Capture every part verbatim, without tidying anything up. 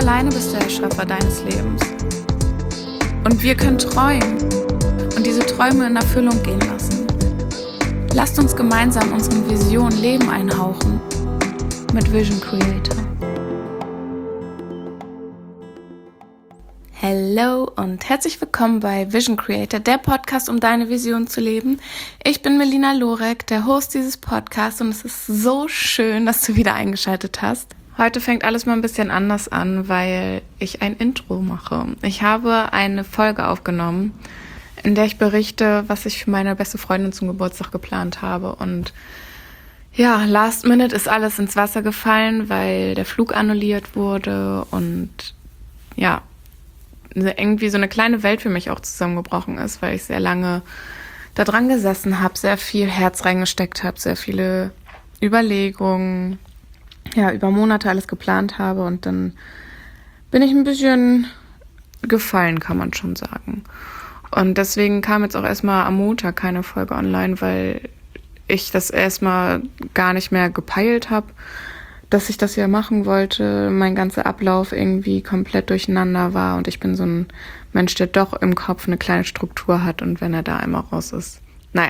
alleine bist der Erschaffer deines Lebens. Und wir können träumen und diese Träume in Erfüllung gehen lassen. Lasst uns gemeinsam unseren Visionen Leben einhauchen mit Vision Creator. Hallo und herzlich willkommen bei Vision Creator, der Podcast, um deine Vision zu leben. Ich bin Melina Lorek, der Host dieses Podcasts, und es ist so schön, dass du wieder eingeschaltet hast. Heute fängt alles mal ein bisschen anders an, weil ich ein Intro mache. Ich habe eine Folge aufgenommen, in der ich berichte, was ich für meine beste Freundin zum Geburtstag geplant habe. Und ja, last minute ist alles ins Wasser gefallen, weil der Flug annulliert wurde und ja, irgendwie so eine kleine Welt für mich auch zusammengebrochen ist, weil ich sehr lange da dran gesessen habe, sehr viel Herz reingesteckt habe, sehr viele Überlegungen, ja, über Monate alles geplant habe, und dann bin ich ein bisschen gefallen, kann man schon sagen. Und deswegen kam jetzt auch erstmal am Montag keine Folge online, weil ich das erstmal gar nicht mehr gepeilt habe, dass ich das ja machen wollte. Mein ganzer Ablauf irgendwie komplett durcheinander war, und ich bin so ein Mensch, der doch im Kopf eine kleine Struktur hat, und wenn er da einmal raus ist. Naja,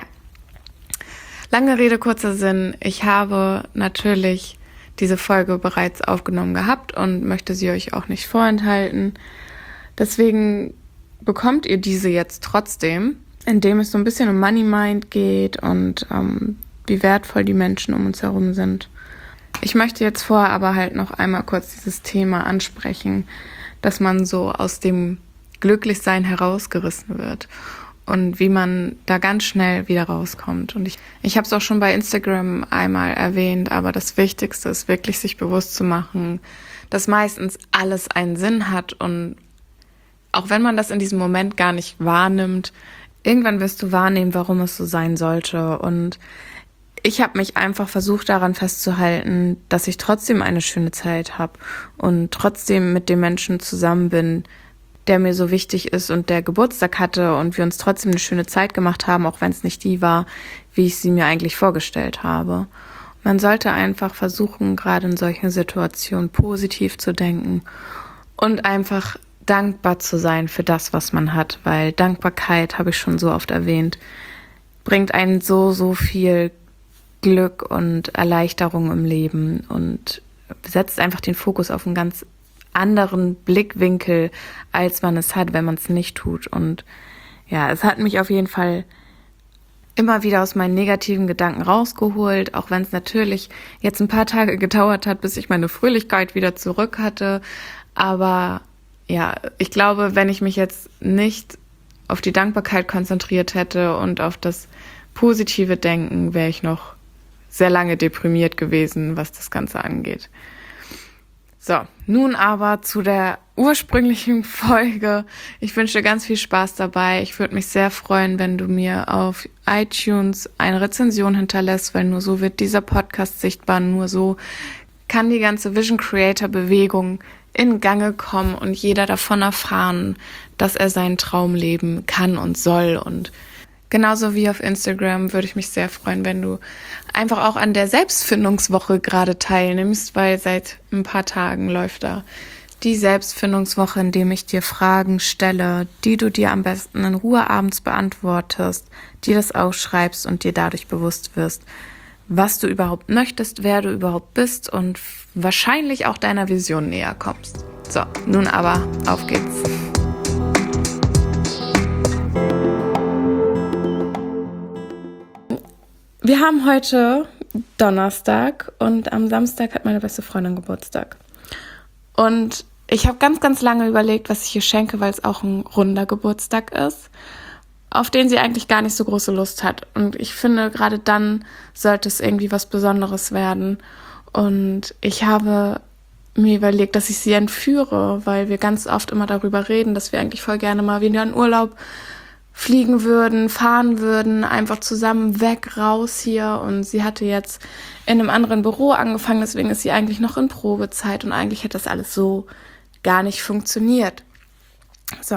lange Rede, kurzer Sinn. Ich habe natürlich diese Folge bereits aufgenommen gehabt und möchte sie euch auch nicht vorenthalten. Deswegen bekommt ihr diese jetzt trotzdem, indem es so ein bisschen um Money Mind geht und ähm, wie wertvoll die Menschen um uns herum sind. Ich möchte jetzt vorher aber halt noch einmal kurz dieses Thema ansprechen, dass man so aus dem Glücklichsein herausgerissen wird und wie man da ganz schnell wieder rauskommt. Und ich, ich habe es auch schon bei Instagram einmal erwähnt, aber das Wichtigste ist wirklich, sich bewusst zu machen, dass meistens alles einen Sinn hat, und auch wenn man das in diesem Moment gar nicht wahrnimmt, irgendwann wirst du wahrnehmen, warum es so sein sollte. Und ich habe mich einfach versucht, daran festzuhalten, dass ich trotzdem eine schöne Zeit habe und trotzdem mit dem Menschen zusammen bin, der mir so wichtig ist und der Geburtstag hatte, und wir uns trotzdem eine schöne Zeit gemacht haben, auch wenn es nicht die war, wie ich sie mir eigentlich vorgestellt habe. Man sollte einfach versuchen, gerade in solchen Situationen positiv zu denken und einfach dankbar zu sein für das, was man hat, weil Dankbarkeit, habe ich schon so oft erwähnt, bringt einen so, so viel Glück und Erleichterung im Leben und setzt einfach den Fokus auf einen ganz anderen Blickwinkel, als man es hat, wenn man es nicht tut. Und ja, es hat mich auf jeden Fall immer wieder aus meinen negativen Gedanken rausgeholt, auch wenn es natürlich jetzt ein paar Tage gedauert hat, bis ich meine Fröhlichkeit wieder zurück hatte. Aber ja, ich glaube, wenn ich mich jetzt nicht auf die Dankbarkeit konzentriert hätte und auf das positive Denken, wäre ich noch sehr lange deprimiert gewesen, was das Ganze angeht. So, nun aber zu der ursprünglichen Folge. Ich wünsche dir ganz viel Spaß dabei. Ich würde mich sehr freuen, wenn du mir auf iTunes eine Rezension hinterlässt, weil nur so wird dieser Podcast sichtbar, nur so kann die ganze Vision Creator Bewegung in Gange kommen und jeder davon erfahren, dass er seinen Traum leben kann und soll. Und genauso wie auf Instagram würde ich mich sehr freuen, wenn du einfach auch an der Selbstfindungswoche gerade teilnimmst, weil seit ein paar Tagen läuft da die Selbstfindungswoche, in dem ich dir Fragen stelle, die du dir am besten in Ruhe abends beantwortest, dir das aufschreibst und dir dadurch bewusst wirst, was du überhaupt möchtest, wer du überhaupt bist und wahrscheinlich auch deiner Vision näher kommst. So, nun aber, auf geht's. Wir haben heute Donnerstag und am Samstag hat meine beste Freundin Geburtstag. Und ich habe ganz, ganz lange überlegt, was ich ihr schenke, weil es auch ein runder Geburtstag ist, auf den sie eigentlich gar nicht so große Lust hat. Und ich finde, gerade dann sollte es irgendwie was Besonderes werden. Und ich habe mir überlegt, dass ich sie entführe, weil wir ganz oft immer darüber reden, dass wir eigentlich voll gerne mal wieder in Urlaub fliegen würden, fahren würden, einfach zusammen weg, raus hier. Und sie hatte jetzt in einem anderen Büro angefangen, deswegen ist sie eigentlich noch in Probezeit und eigentlich hätte das alles so gar nicht funktioniert. So,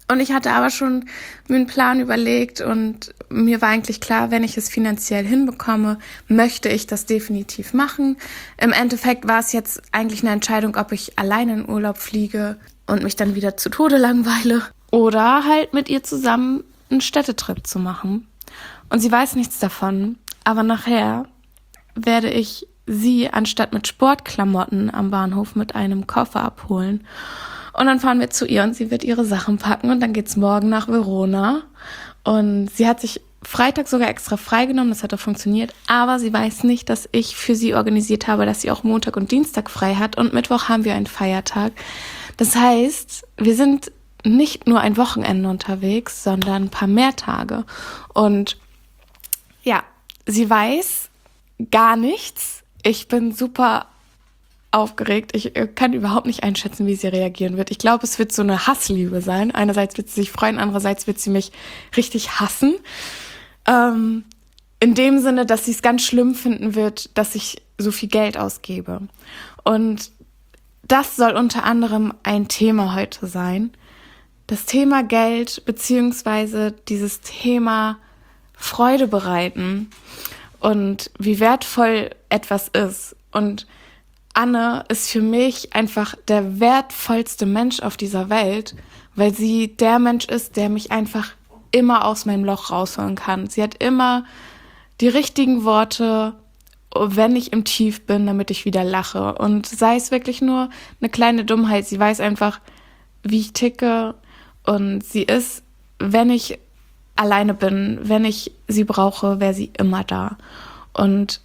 Und ich hatte aber schon mir einen Plan überlegt und mir war eigentlich klar, wenn ich es finanziell hinbekomme, möchte ich das definitiv machen. Im Endeffekt war es jetzt eigentlich eine Entscheidung, ob ich alleine in Urlaub fliege und mich dann wieder zu Tode langweile oder halt mit ihr zusammen einen Städtetrip zu machen. Und sie weiß nichts davon, aber nachher werde ich sie anstatt mit Sportklamotten am Bahnhof mit einem Koffer abholen. Und dann fahren wir zu ihr und sie wird ihre Sachen packen und dann geht's morgen nach Verona. Und sie hat sich Freitag sogar extra freigenommen, das hat auch funktioniert. Aber sie weiß nicht, dass ich für sie organisiert habe, dass sie auch Montag und Dienstag frei hat. Und Mittwoch haben wir einen Feiertag. Das heißt, wir sind nicht nur ein Wochenende unterwegs, sondern ein paar mehr Tage. Und ja, sie weiß gar nichts. Ich bin super aufgeregt. Ich kann überhaupt nicht einschätzen, wie sie reagieren wird. Ich glaube, es wird so eine Hassliebe sein. Einerseits wird sie sich freuen, andererseits wird sie mich richtig hassen. Ähm, in dem Sinne, dass sie es ganz schlimm finden wird, dass ich so viel Geld ausgebe. Und das soll unter anderem ein Thema heute sein. Das Thema Geld beziehungsweise dieses Thema Freude bereiten und wie wertvoll etwas ist. Und Anne ist für mich einfach der wertvollste Mensch auf dieser Welt, weil sie der Mensch ist, der mich einfach immer aus meinem Loch rausholen kann. Sie hat immer die richtigen Worte, wenn ich im Tief bin, damit ich wieder lache. Und sei es wirklich nur eine kleine Dummheit, sie weiß einfach, wie ich ticke. Und sie ist, wenn ich alleine bin, wenn ich sie brauche, wäre sie immer da. Und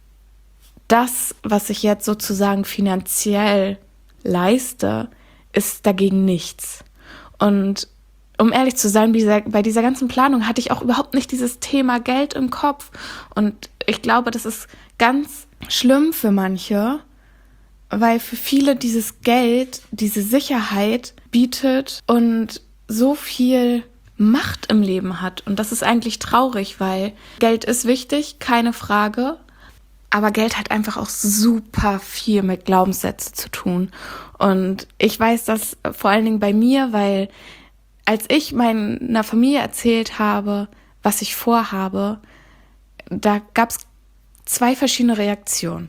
das, was ich jetzt sozusagen finanziell leiste, ist dagegen nichts. Und um ehrlich zu sein, bei dieser ganzen Planung hatte ich auch überhaupt nicht dieses Thema Geld im Kopf. Und ich glaube, das ist ganz schlimm für manche, weil für viele dieses Geld, diese Sicherheit bietet und so viel Macht im Leben hat. Und das ist eigentlich traurig, weil Geld ist wichtig, keine Frage. Aber Geld hat einfach auch super viel mit Glaubenssätzen zu tun. Und ich weiß das vor allen Dingen bei mir, weil als ich meiner Familie erzählt habe, was ich vorhabe, da gab es zwei verschiedene Reaktionen.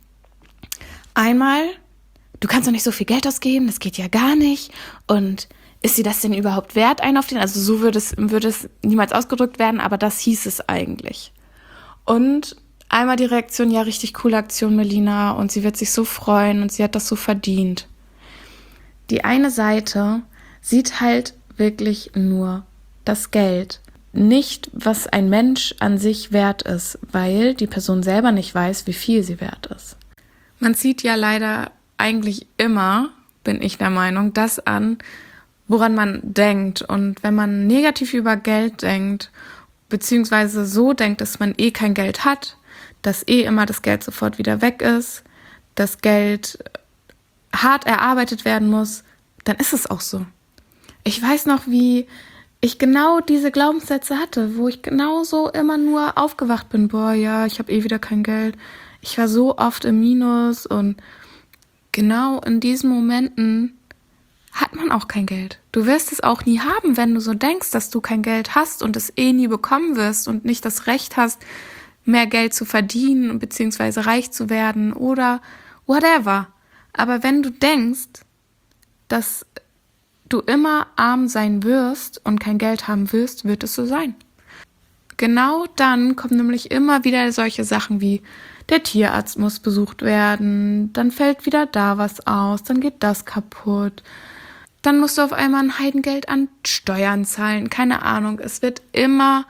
Einmal, du kannst doch nicht so viel Geld ausgeben, das geht ja gar nicht. Und ist sie das denn überhaupt wert, einen auf den? Also so würde es, würde es niemals ausgedrückt werden, aber das hieß es eigentlich. Und einmal die Reaktion, ja, richtig coole Aktion, Melina, und sie wird sich so freuen und sie hat das so verdient. Die eine Seite sieht halt wirklich nur das Geld, nicht was ein Mensch an sich wert ist, weil die Person selber nicht weiß, wie viel sie wert ist. Man zieht ja leider eigentlich immer, bin ich der Meinung, das an, woran man denkt. Und wenn man negativ über Geld denkt, beziehungsweise so denkt, dass man eh kein Geld hat, dass eh immer das Geld sofort wieder weg ist, dass Geld hart erarbeitet werden muss, dann ist es auch so. Ich weiß noch, wie ich genau diese Glaubenssätze hatte, wo ich genauso immer nur aufgewacht bin, boah, ja, ich habe eh wieder kein Geld. Ich war so oft im Minus und genau in diesen Momenten hat man auch kein Geld. Du wirst es auch nie haben, wenn du so denkst, dass du kein Geld hast und es eh nie bekommen wirst und nicht das Recht hast, mehr Geld zu verdienen beziehungsweise reich zu werden oder whatever. Aber wenn du denkst, dass du immer arm sein wirst und kein Geld haben wirst, wird es so sein. Genau dann kommen nämlich immer wieder solche Sachen wie der Tierarzt muss besucht werden, dann fällt wieder da was aus, dann geht das kaputt. Dann musst du auf einmal ein Heidengeld an Steuern zahlen, keine Ahnung. Es wird immer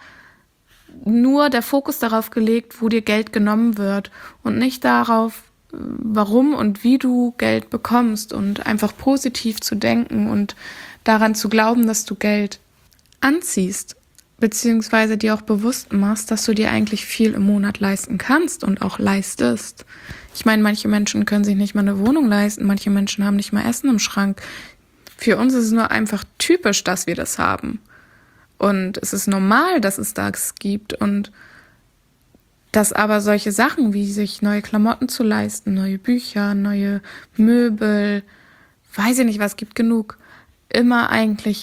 nur der Fokus darauf gelegt, wo dir Geld genommen wird und nicht darauf, warum und wie du Geld bekommst und einfach positiv zu denken und daran zu glauben, dass du Geld anziehst, beziehungsweise dir auch bewusst machst, dass du dir eigentlich viel im Monat leisten kannst und auch leistest. Ich meine, manche Menschen können sich nicht mal eine Wohnung leisten, manche Menschen haben nicht mal Essen im Schrank. Für uns ist es nur einfach typisch, dass wir das haben. Und es ist normal, dass es das gibt und dass aber solche Sachen wie sich neue Klamotten zu leisten, neue Bücher, neue Möbel, weiß ich nicht was, gibt genug, immer eigentlich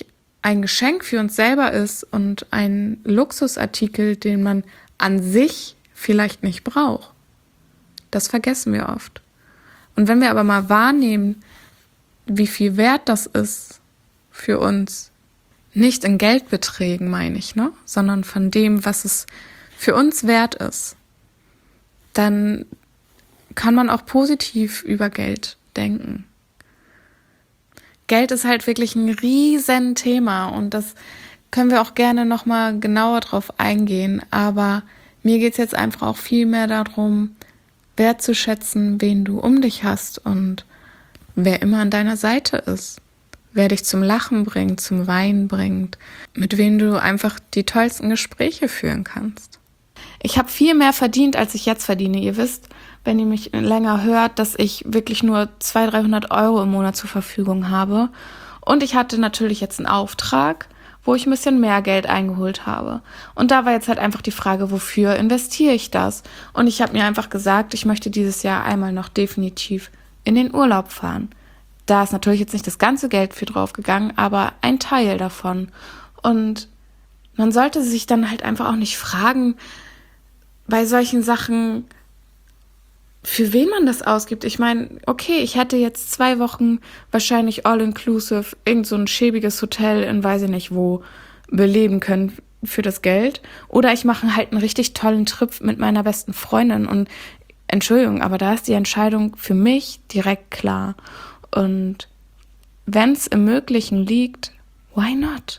ein Geschenk für uns selber ist und ein Luxusartikel, den man an sich vielleicht nicht braucht. Das vergessen wir oft. Und wenn wir aber mal wahrnehmen, wie viel wert das ist für uns, nicht in Geldbeträgen meine ich, ne, sondern von dem, was es für uns wert ist, dann kann man auch positiv über Geld denken. Geld ist halt wirklich ein riesen Thema und das können wir auch gerne nochmal genauer drauf eingehen, aber mir geht es jetzt einfach auch viel mehr darum, wertzuschätzen, wen du um dich hast und wer immer an deiner Seite ist, wer dich zum Lachen bringt, zum Weinen bringt, mit wem du einfach die tollsten Gespräche führen kannst. Ich habe viel mehr verdient, als ich jetzt verdiene. Ihr wisst, wenn ihr mich länger hört, dass ich wirklich nur zweihundert, dreihundert Euro im Monat zur Verfügung habe. Und ich hatte natürlich jetzt einen Auftrag, wo ich ein bisschen mehr Geld eingeholt habe. Und da war jetzt halt einfach die Frage, wofür investiere ich das? Und ich habe mir einfach gesagt, ich möchte dieses Jahr einmal noch definitiv in den Urlaub fahren. Da ist natürlich jetzt nicht das ganze Geld für draufgegangen, aber ein Teil davon. Und man sollte sich dann halt einfach auch nicht fragen, bei solchen Sachen, für wen man das ausgibt. Ich meine, okay, ich hätte jetzt zwei Wochen wahrscheinlich all-inclusive irgend so ein schäbiges Hotel in weiß ich nicht wo beleben können für das Geld. Oder ich mache halt einen richtig tollen Trip mit meiner besten Freundin. Und Entschuldigung, aber da ist die Entscheidung für mich direkt klar. Und wenn es im Möglichen liegt, why not?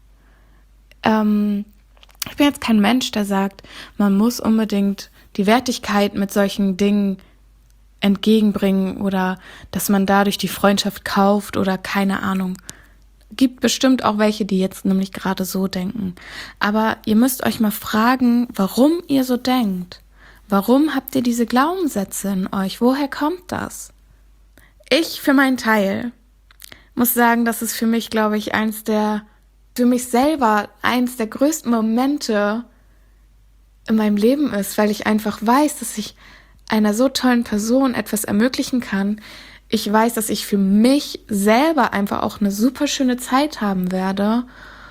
Ähm, ich bin jetzt kein Mensch, der sagt, man muss unbedingt die Wertigkeit mit solchen Dingen entgegenbringen oder dass man dadurch die Freundschaft kauft oder keine Ahnung. Gibt bestimmt auch welche, die jetzt nämlich gerade so denken. Aber ihr müsst euch mal fragen, warum ihr so denkt. Warum habt ihr diese Glaubenssätze in euch? Woher kommt das? Ich für meinen Teil muss sagen, das ist für mich, glaube ich, eins der, für mich selber eins der größten Momente in meinem Leben ist, weil ich einfach weiß, dass ich einer so tollen Person etwas ermöglichen kann. Ich weiß, dass ich für mich selber einfach auch eine super schöne Zeit haben werde.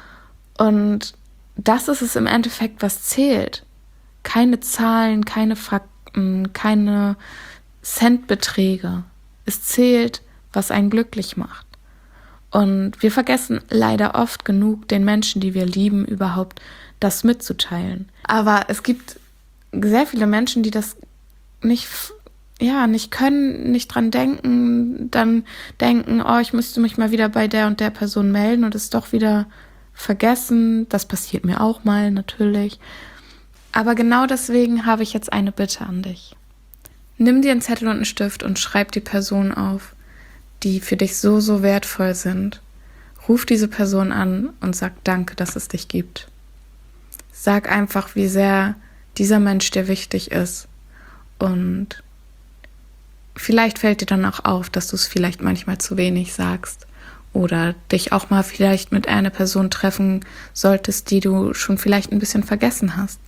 Und das ist es im Endeffekt, was zählt. Keine Zahlen, keine Fakten, keine Centbeträge. Es zählt, was einen glücklich macht. Und wir vergessen leider oft genug, den Menschen, die wir lieben, überhaupt das mitzuteilen. Aber es gibt sehr viele Menschen, die das nicht, ja, nicht können, nicht dran denken, dann denken, oh, ich müsste mich mal wieder bei der und der Person melden und es doch wieder vergessen. Das passiert mir auch mal, natürlich. Aber genau deswegen habe ich jetzt eine Bitte an dich. Nimm dir einen Zettel und einen Stift und schreib die Person auf, die für dich so, so wertvoll sind. Ruf diese Person an und sag Danke, dass es dich gibt. Sag einfach, wie sehr dieser Mensch dir wichtig ist. Und vielleicht fällt dir dann auch auf, dass du es vielleicht manchmal zu wenig sagst. Oder dich auch mal vielleicht mit einer Person treffen solltest, die du schon vielleicht ein bisschen vergessen hast.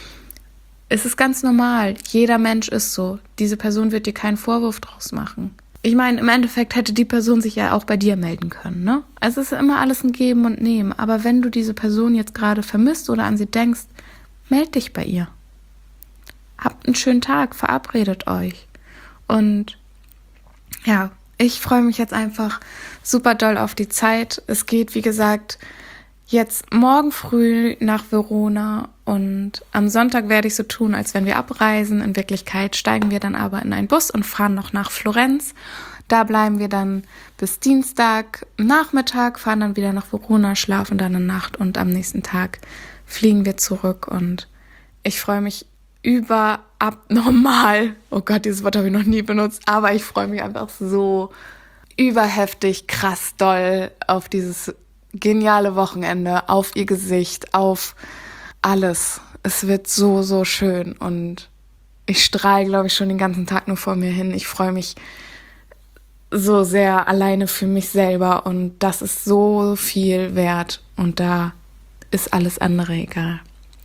Es ist ganz normal. Jeder Mensch ist so. Diese Person wird dir keinen Vorwurf draus machen. Ich meine, im Endeffekt hätte die Person sich ja auch bei dir melden können, ne? Also es ist immer alles ein Geben und Nehmen. Aber wenn du diese Person jetzt gerade vermisst oder an sie denkst, meld dich bei ihr. Habt einen schönen Tag, verabredet euch. Und ja, ich freue mich jetzt einfach super doll auf die Zeit. Es geht, wie gesagt, jetzt morgen früh nach Verona und am Sonntag werde ich so tun, als wenn wir abreisen. In Wirklichkeit steigen wir dann aber in einen Bus und fahren noch nach Florenz. Da bleiben wir dann bis Dienstag Nachmittag, fahren dann wieder nach Verona, schlafen dann eine Nacht und am nächsten Tag fliegen wir zurück. Und ich freue mich über abnormal, oh Gott, dieses Wort habe ich noch nie benutzt, aber ich freue mich einfach so überheftig, krass doll auf dieses geniale Wochenende, auf ihr Gesicht, auf alles. Es wird so, so schön und ich strahle, glaube ich, schon den ganzen Tag nur vor mir hin. Ich freue mich so sehr alleine für mich selber und das ist so viel wert und da ist alles andere egal.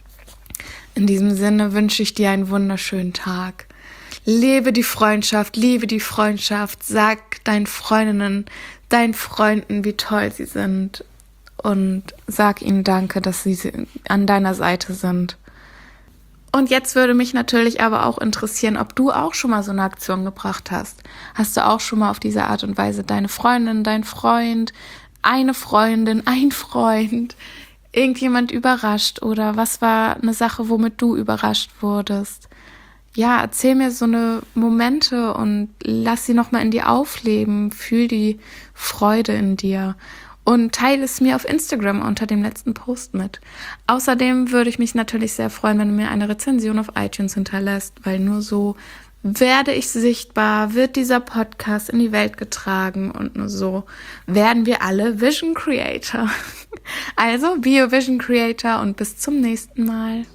In diesem Sinne wünsche ich dir einen wunderschönen Tag. Lebe die Freundschaft, liebe die Freundschaft, sag deinen Freundinnen, deinen Freunden, wie toll sie sind und sag ihnen Danke, dass sie an deiner Seite sind. Und jetzt würde mich natürlich aber auch interessieren, ob du auch schon mal so eine Aktion gebracht hast. Hast du auch schon mal auf diese Art und Weise deine Freundin, dein Freund, eine Freundin, ein Freund, irgendjemand überrascht? Oder was war eine Sache, womit du überrascht wurdest? Ja, erzähl mir so eine Momente und lass sie nochmal in dir aufleben. Fühl die Freude in dir. Und teile es mir auf Instagram unter dem letzten Post mit. Außerdem würde ich mich natürlich sehr freuen, wenn du mir eine Rezension auf iTunes hinterlässt, weil nur so werde ich sichtbar, wird dieser Podcast in die Welt getragen und nur so werden wir alle Vision Creator. Also, be a Vision Creator und bis zum nächsten Mal.